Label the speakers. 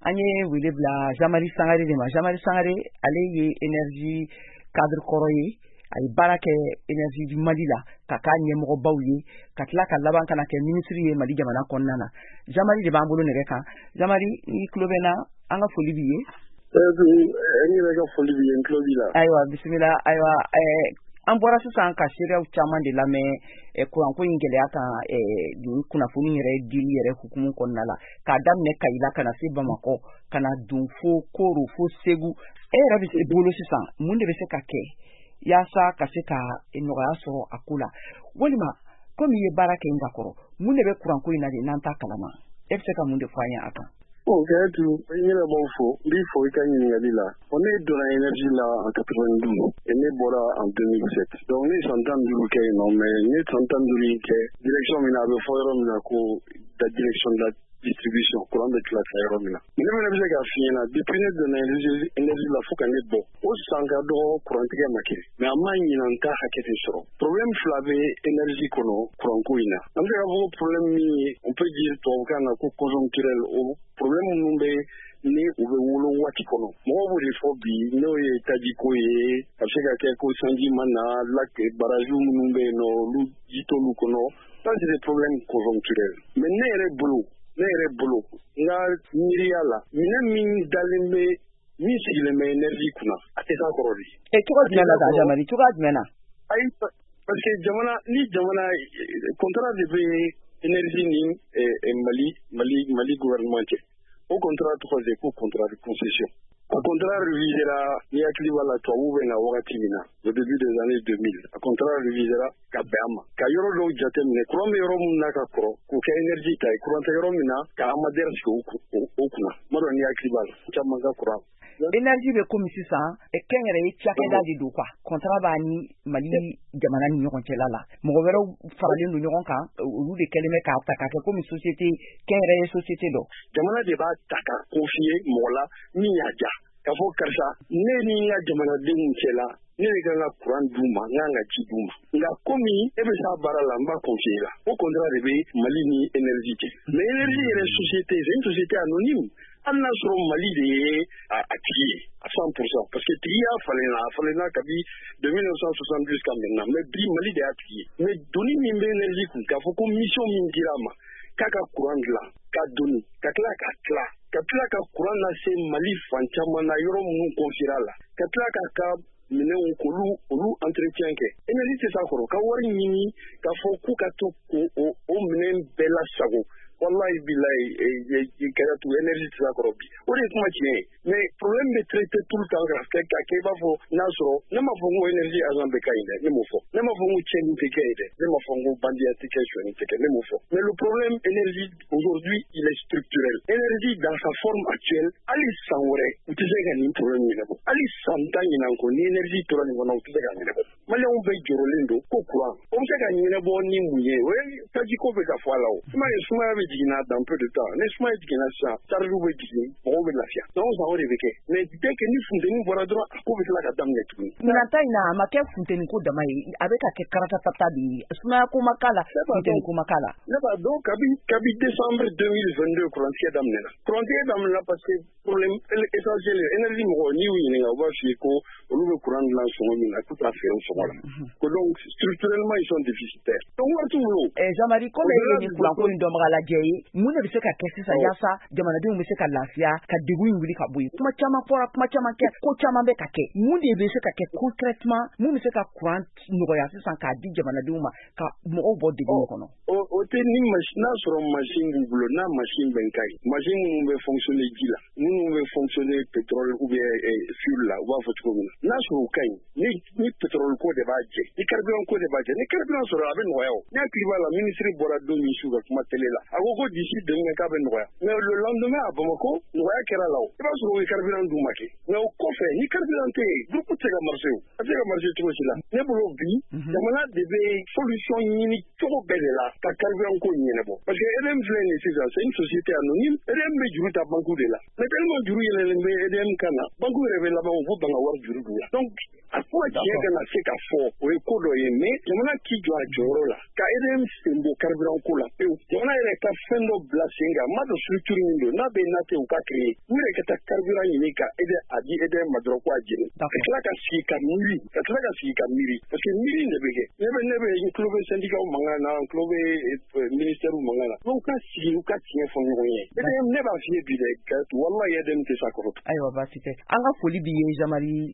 Speaker 1: an ye wele bila Jean-Marie Sangare de ma. Jean-Marie Sangare ale ye énergie cadre kɔrɔ ye, a ye baara kɛ énergie du Mali la ka k'a ɲɛmɔgɔbaw ye, ka tila ka laban kana kɛ ministre ye Mali jamana kɔnɔna na. Jean-Marie de b'an bolo nɛgɛ kan. Jean-Marie, ni tulo bɛ n na, an ka foli b'i ye.
Speaker 2: N yɛrɛ ka foli b'i ye, n tulo b'i la.
Speaker 1: Ayiwa bisimila. Ayiwa an bɔra sisan ka seerew caman de lamɛn kuranko in gɛlɛya kan kunnafoni yɛrɛ dili yɛrɛ hukumu kɔnɔna la, k'a daminɛ Kayila ka na se Bamakɔ ka na don fo Koro fo Segu. E yɛrɛ bɛ se bolo sisan mun de bɛ se ka kɛ yaasa ka se ka nɔgɔya sɔrɔ a ko la, walima komi i ye baara kɛ n ka kɔrɔ mun de bɛ kuranko in na de n'an t'a kalama, e bɛ se ka mun de fɔ an ye a kan?
Speaker 2: Kayatu, n yɛrɛ b'aw fɔ, n b'i fɔ i ka ɲininkali la. Ne donna énergie la en 92 et ne bɔra en 2007. Donc ne ye san 15 kɛ yen nɔ, mais n ye san 15 in kɛ direction min na a bɛ fɔ yɔrɔ min na ko la direction de la distribution, courant bɛ tila ka yɔrɔ min na. Ne fana bɛ se k'a f'i ɲɛna depuis ne donna énergie la fo ka ne bɔ, o san ka dɔgɔ kurantigɛ ma kɛ, mais a ma ɲina n t'a hakɛ de sɔrɔ. Problème fila bɛ énergie kɔnɔ kuranko in na. An bɛ se k'a fɔ ko problème min ye, on peut dire tubabukan na ko conjoncturel, o problème minnu bɛ ni u bɛ wolo waati kɔnɔ. Mɔgɔw b'o de fɔ bi n'o ye tajiko ye, a bɛ se ka kɛ ko sanji ma na, barrage minnu bɛ yen nɔ olu ji t'olu kɔnɔ. Ça c'est des problèmes conjoncturels. Mais ne yɛrɛ bolo n ka miiriya la, minɛn min dalen bɛ min sigilen bɛ énergie kunna a tɛ taa kɔrɔ de.
Speaker 1: Cogoya jumɛn na Jean-Marie, cogoya jumɛn na?
Speaker 2: Ayi, parce que jamana contrat de bɛ énergie ni Mali gouvernement cɛ. O contrat tɔgɔ de ko contrat de concession. A contrat revisera ni hakili b'a la tubabuw bɛ na wagati min na au début des années 2000. A contrat revisera ka bɛn a ma. Ka yɔrɔ dɔw jateminɛ, courant bɛ yɔrɔ min na ka kɔrɔ k'o kɛ énergie ta ye, courant tɛ yɔrɔ min na ka amadère sigi o kunna. N ma dɔn ni hakili b'a la, caman ka courant.
Speaker 1: Énergie bɛ komi sisan kɛnyɛrɛye cakɛda de don quoi. Contrat b'a ni Mali jamana ni ɲɔgɔn cɛla la. Mɔgɔ wɛrɛw faralen don ɲɔgɔn kan, olu de kɛlen bɛ k'a ta k'a kɛ komi société kɛnyɛrɛye société dɔ.
Speaker 2: Jamana de b'a ta ka confier mɔgɔ la min y'a ja. K'a fɔ karisa ne ni n ka jamanadenw cɛla ne de kan ka courant d'u ma, n kan ka ji d'u ma. Nka komi e bɛ s'a baara la n b'a confier la. O contrat de bɛ Mali ni énergie cɛ. Mais énergie yɛrɛ société, c'est une société anonyme. An n'a sɔrɔ Mali de ye a tigi ye à 100%, parce que tigi y'a falenna kabi de 1970 jusqu'à maintenant, mais bi Mali de y'a tigi ye. Mais doni min bɛ énergie kun k'a fɔ ko mission min dira ma k'a ka courant dilan, k'a doni, ka tila ka courant lase Mali fan caman na yɔrɔ minnu confiera la, ka tila ka minɛnw k'olu entretien kɛ. Énergie tɛ s'a kɔrɔ, ka wari ɲini k'a fɔ k'u ka to o minɛn bɛɛ lasago. Wallahi billahi Kayatu, énergie tɛ s'a kɔrɔ bi. O de ye kuma tiɲɛ ye. Mais problème bɛ traité tout le temps ka kɛ i b'a fɔ n'a sɔrɔ ne ma fɔ n ko énergie agent bɛ ka ɲi dɛ, ne m'o fɔ. Ne ma fɔ n ko tiɲɛni tɛ kɛ ye dɛ, ne ma fɔ n ko bandiya tɛ kɛ, suɲɛni tɛ kɛ, ne m'o fɔ. Mais le problème énergie aujourd'hui il est structurel. Énergie dans sa forme actuelle, hali san wɛrɛ u tɛ se ka nin problème ɲɛnabɔ. Hali san 10 ɲinan kɔ ni énergie tora nin kɔnɔ u tɛ se ka ɲɛnabɔ. Maliyɛnw bɛɛ jɔrɔlen don ko courant o bɛ se ka ɲɛnabɔ ni mun ye, o ye tajiko bɛ ka fɔ a la o. Sumaya bɛ jiginna dans peu de temps. Ne sumaya jiginna sisan, charge bɛ jigin, mɔgɔw bɛ lafiya. Donc san o de bɛ kɛ. Mais dès que ni funteni bɔra dɔrɔn a ko bɛ tila ka daminɛ tuguni.
Speaker 1: Nata in na a ma kɛ funteni ko dama ye, a bɛ ka kɛ karatatata de ye. Sumaya ko ma k'a la, funteni ko ma k'a la.
Speaker 2: Ne b'a dɔn kabi décembre 2022 kurantigɛ daminɛna. Kurantigɛ daminɛna parce que problème essentiel énergie mɔgɔ n'i y'u ɲininka u b'a f'i ye ko olu bɛ courant dilan sɔngɔ min na k'u t'a feere o sɔngɔ la. Ko donc structurellement ils sont déficitaires. Donc wari t'u bolo.
Speaker 1: Jean-Marie, comme e ye nin kuranko in dɔnbaga lajɛ ye, mun de bɛ se ka kɛ sisan yaasa jamanadenw bɛ se ka lafiya, ka degun in wuli ka bɔ yen? Kuma caman fɔra, kuma caman kɛ, ko caman bɛ ka kɛ. Mun de bɛ se ka kɛ concrètement, mun bɛ se ka courant nɔgɔya sisan k'a di jamanadenw ma ka mɔgɔw bɔ degun kɔnɔ?
Speaker 2: O tɛ ni n'a sɔrɔ machine b'u bolo, n'a machine bɛ ka ɲi, machine minnu bɛ fonctionner ji la, minnu bɛ fonctionner pétrole ou bien fuel la, u b'a fɔ cogo min na. N'a sɔrɔ u ka ɲi, ni pétrole ko de b'a jɛ, ni carburant ko de b'a jɛ, ni carburant sɔrɔ a bɛ nɔgɔya o. Ni hakili b'a la ministre bɔra don min su ka kuma télé la, a ko d'ici demain k'a bɛ nɔgɔya. Mais le lendemain à Bamako, nɔgɔya kɛra la o. I b'a sɔrɔ o ye carburant d'u ma kɛ. Mais o kɔfɛ ni carburant tɛ yen, groupe tɛ se ka marcher o. A tɛ se ka marcher cogo si la. Ne bolo bi, jamana de bɛ solution ɲini cogo bɛɛ de la ka carburant ko ɲɛnabɔ. Parce que EDM filɛ nin sisan, c'est une société anonyme. EDM bɛ juru ta banque de la. Mais tellement juru yɛlɛlen bɛ EDM kan na banque yɛrɛ bɛ laban u b'u ban ka wari juru don la donc a ko tiɲɛ kana se ka fɔ o ye ko dɔ ye mais jamana k'i jɔ a jɔyɔrɔ la ka EDM senbɔ carburant ko la pewu jamana yɛrɛ ka fɛn dɔ bila sen kan ma dɔ structure min don n'a bɛ nate u ka créer u yɛrɛ ka taa carburant ɲini ka a di EDM ma dɔrɔn ko a jeni ka tila ka sigi ka miiri parce que miiri de bɛ kɛ ne bɛ n tulo bɛ syndicat mankan na n tulo bɛ ministère mankan na n'u ka sigi u ka tiɲɛ fɔ ɲɔgɔn ye EDM ne b'a f'i ye bi dɛ wallahi EDM tɛ sa kɔrɔ
Speaker 1: ayiwa baasi tɛ an ka foli b'i ye Jean Marie